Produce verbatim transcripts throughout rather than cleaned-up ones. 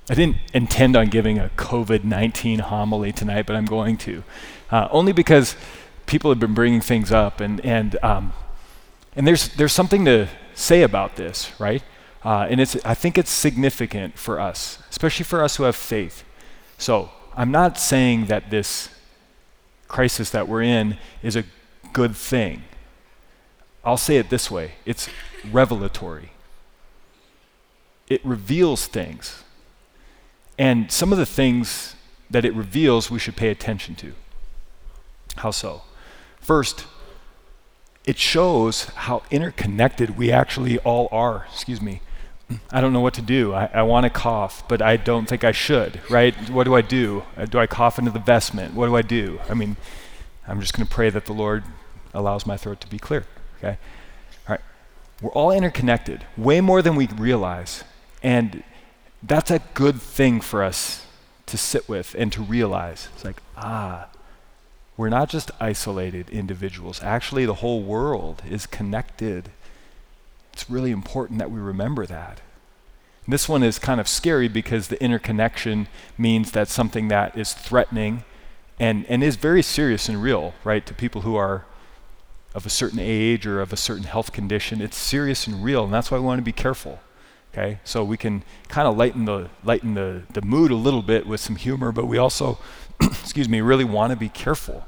I didn't intend on giving a COVID nineteen homily tonight, but I'm going to, uh, only because people have been bringing things up, and and um, and there's there's something to say about this, right? Uh, and it's I think it's significant for us, especially for us who have faith. So I'm not saying that this crisis that we're in is a good thing. I'll say it this way: it's revelatory. It reveals things. And some of the things that it reveals we should pay attention to. How so? First, it shows how interconnected we actually all are. Excuse me. I don't know what to do. I, I want to cough, but I don't think I should, right? What do I do? Uh, do I cough into the vestment? What do I do? I mean, I'm just going to pray that the Lord allows my throat to be clear, okay? All right. We're all interconnected, way more than we realize. And that's a good thing for us to sit with and to realize. It's like, ah, we're not just isolated individuals. Actually, the whole world is connected. It's really important that we remember that. And this one is kind of scary because the interconnection means that something that is threatening and, and is very serious and real, right, to people who are of a certain age or of a certain health condition. It's serious and real, and that's why we want to be careful. Okay, so we can kind of lighten the lighten the, the mood a little bit with some humor, but we also, excuse me, really want to be careful.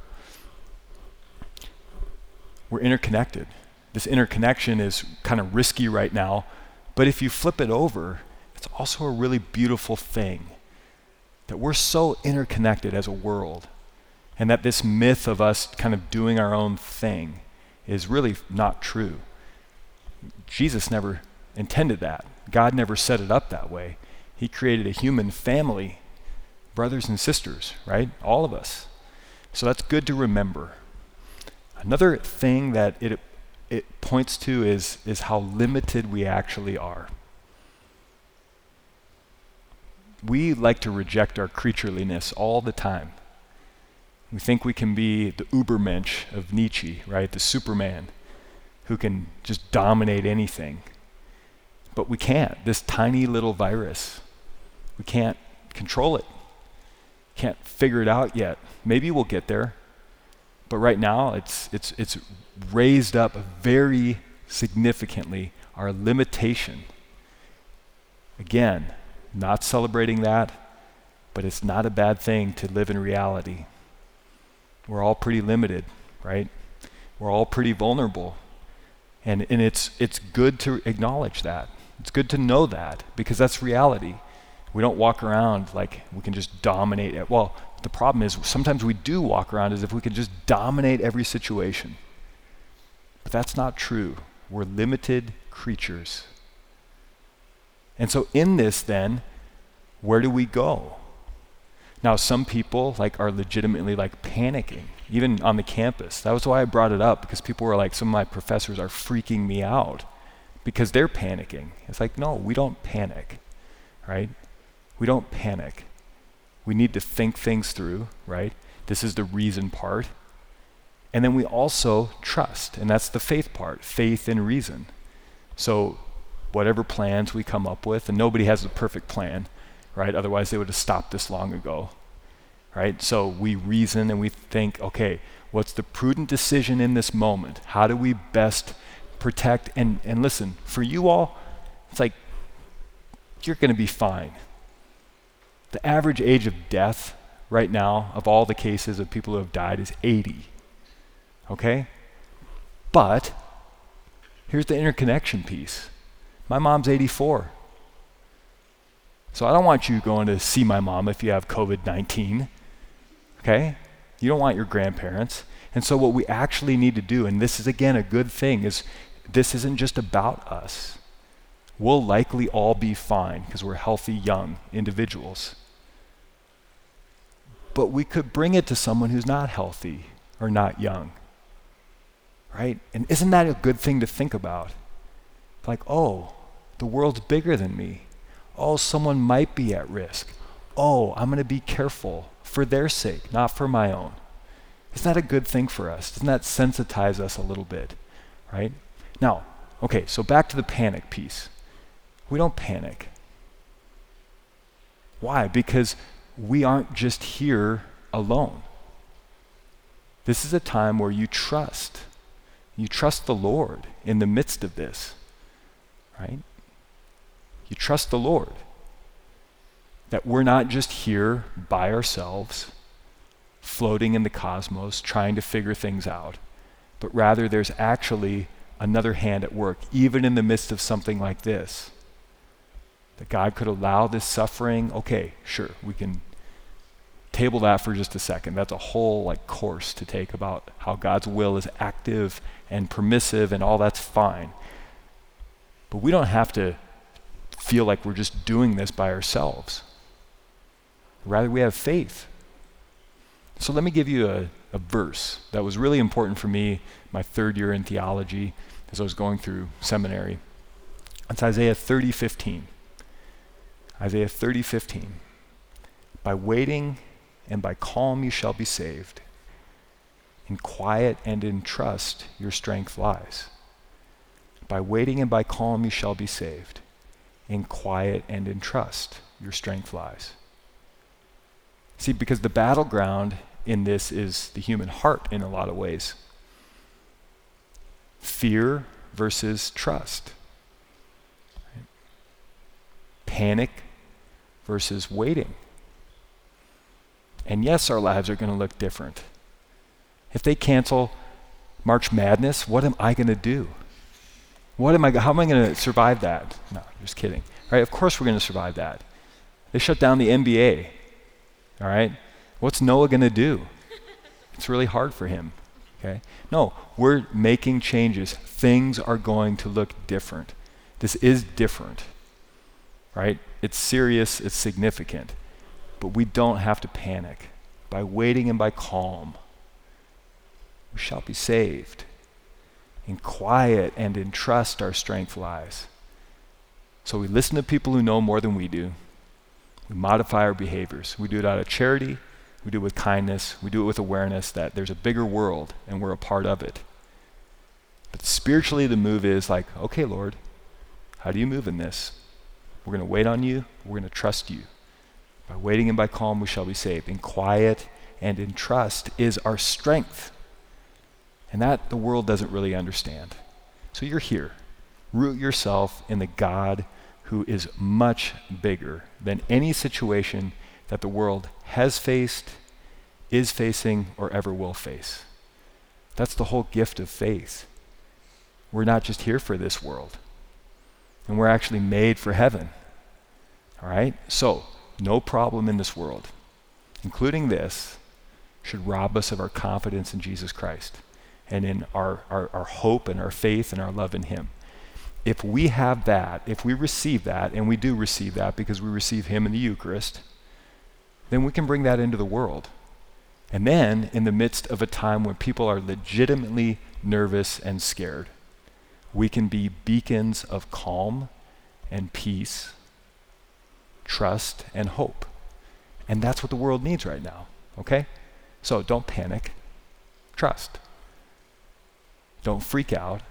We're interconnected. This interconnection is kind of risky right now, but if you flip it over, it's also a really beautiful thing that we're so interconnected as a world, and that this myth of us kind of doing our own thing is really not true. Jesus never intended that. God never set it up that way. He created a human family, brothers and sisters, right? All of us. So that's good to remember. Another thing that it it points to is, is how limited we actually are. We like to reject our creatureliness all the time. We think we can be the Ubermensch of Nietzsche, right? The Superman who can just dominate anything. But we can't. This tiny little virus, we can't control it. Can't figure it out yet. Maybe we'll get there. But right now, it's it's it's raised up very significantly our limitation. Again, not celebrating that, but it's not a bad thing to live in reality. We're all pretty limited, right? We're all pretty vulnerable. And and it's it's good to acknowledge that. It's good to know that, because that's reality. We don't walk around like we can just dominate it. Well, the problem is sometimes we do walk around as if we could just dominate every situation. But that's not true. We're limited creatures. And so in this then, where do we go? Now, some people like are legitimately like panicking, even on the campus. That was why I brought it up, because people were like, some of my professors are freaking me out because they're panicking. It's like, no, we don't panic, right? We don't panic. We need to think things through, right? This is the reason part. And then we also trust, and that's the faith part, faith and reason. So whatever plans we come up with, and nobody has a perfect plan, right? Otherwise they would have stopped this long ago, right? So we reason and we think, okay, what's the prudent decision in this moment? How do we best protect? And, and listen, for you all, it's like, you're gonna be fine. The average age of death right now of all the cases of people who have died is eighty, okay? But here's the interconnection piece. My mom's eighty-four. So I don't want you going to see my mom if you have covid nineteen, okay? You don't want your grandparents. And so what we actually need to do, and this is again a good thing, is this isn't just about us. We'll likely all be fine because we're healthy, young individuals. But we could bring it to someone who's not healthy or not young, right? And isn't that a good thing to think about? Like, oh, the world's bigger than me. Oh, someone might be at risk. Oh, I'm gonna be careful for their sake, not for my own. Isn't that a good thing for us? Doesn't that sensitize us a little bit, right? Now, okay, so back to the panic piece. We don't panic. Why? Because we aren't just here alone. This is a time where you trust. You trust the Lord in the midst of this, right? You trust the Lord. That we're not just here by ourselves, floating in the cosmos, trying to figure things out, but rather there's actually another hand at work, even in the midst of something like this. That God could allow this suffering. Okay, sure, we can table that for just a second. That's a whole like course to take about how God's will is active and permissive and all that's fine. But we don't have to feel like we're just doing this by ourselves. Rather, we have faith. So let me give you a, a verse that was really important for me my third year in theology as I was going through seminary. It's Isaiah thirty fifteen. Isaiah thirty fifteen. By waiting and by calm you shall be saved. In quiet and in trust your strength lies. By waiting and by calm you shall be saved. In quiet and in trust your strength lies. See, because the battleground in this is the human heart in a lot of ways. Fear versus trust. Right? Panic versus waiting. And yes, our lives are going to look different. If they cancel March Madness, what am I going to do? What am I? How am I going to survive that? No, just kidding. Right? Of course we're going to survive that. They shut down the N B A. All right? What's Noah going to do? It's really hard for him. Okay? No, we're making changes. Things are going to look different. This is different. Right? It's serious, it's significant. But we don't have to panic. By waiting and by calm, we shall be saved. In quiet and in trust our strength lies. So we listen to people who know more than we do. We modify our behaviors. We do it out of charity. We do it with kindness. We do it with awareness that there's a bigger world and we're a part of it. But spiritually the move is like, okay, Lord, how do you move in this? We're going to wait on you. We're going to trust you. By waiting and by calm we shall be saved. In quiet and in trust is our strength. And that the world doesn't really understand. So you're here. Root yourself in the God who is much bigger than any situation that the world has faced, is facing, or ever will face. That's the whole gift of faith. We're not just here for this world. And we're actually made for heaven. All right? So, no problem in this world, including this, should rob us of our confidence in Jesus Christ and in our, our, our hope and our faith and our love in him. If we have that, if we receive that, and we do receive that because we receive him in the Eucharist, then we can bring that into the world. And then, in the midst of a time when people are legitimately nervous and scared, we can be beacons of calm and peace, trust and hope. And that's what the world needs right now, okay? So don't panic, trust. Don't freak out.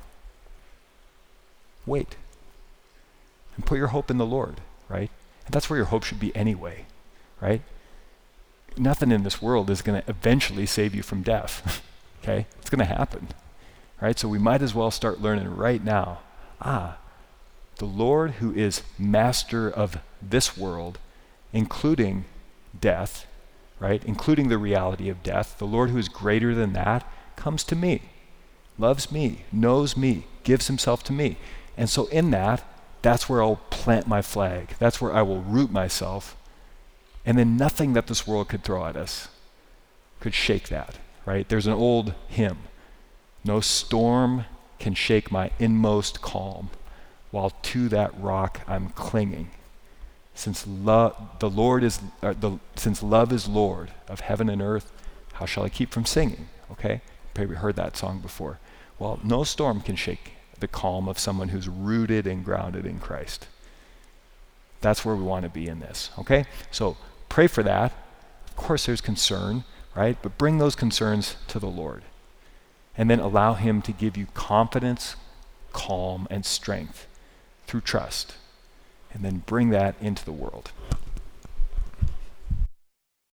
Wait. And put your hope in the Lord, right? And that's where your hope should be anyway, right? Nothing in this world is going to eventually save you from death, okay? It's going to happen, right? So we might as well start learning right now. Ah, the Lord who is master of this world, including death, right? Including the reality of death. The Lord who is greater than that comes to me, loves me, knows me, gives himself to me. And so in that, that's where I'll plant my flag. That's where I will root myself. And then nothing that this world could throw at us could shake that, right? There's an old hymn. No storm can shake my inmost calm, while to that rock I'm clinging. Since love, the Lord is, uh, the, since love is Lord of heaven and earth, how shall I keep from singing? Okay, maybe heard that song before. Well, no storm can shake the calm of someone who's rooted and grounded in Christ. That's where we want to be in this, okay? So pray for that. Of course there's concern, right? But bring those concerns to the Lord. And then allow him to give you confidence, calm, and strength through trust. And then bring that into the world.